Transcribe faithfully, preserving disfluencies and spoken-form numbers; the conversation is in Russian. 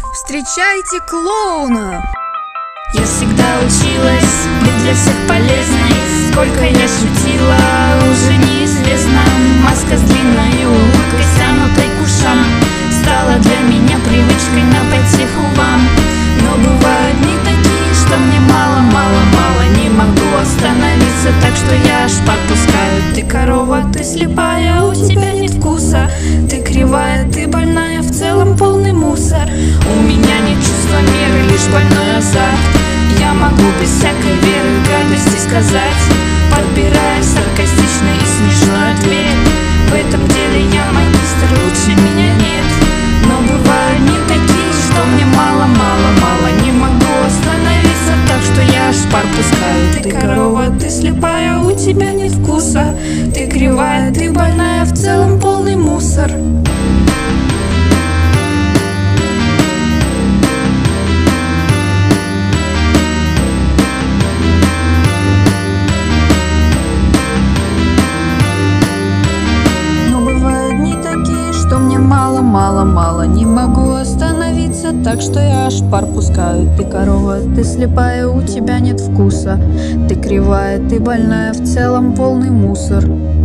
Встречайте клоуна! Я всегда училась быть для всех полезной. Сколько я шутила, уже неизвестно. Маска с длинной улыбкой, стянутой к ушам, стала для меня привычкой на потеху вам. Но бывают дни такие, что мне мало, мало, мало. Не могу остановиться, так что я аж подпускаю. Ты корова, ты слепая, у тебя нет вкуса. Ты кривая, ты больная, в целом полный мусор. У меня нет чувства меры, лишь больной азарт. Я могу без всякой веры гадости сказать, подбирая саркастичный и смешной ответ. В этом деле я магистр, лучше меня нет. Но бывают дни такие, что мне мало, мало, мало. Не могу остановиться, так что я аж пар пускаю. Ты корова, ты слепая, у тебя нет вкуса. Ты кривая, ты больная, в целом полный мусор. Мало, мало, мало, не могу остановиться, так что я аж пар пускаю. Ты корова, ты слепая, у тебя нет вкуса. Ты кривая, ты больная, в целом полный мусор.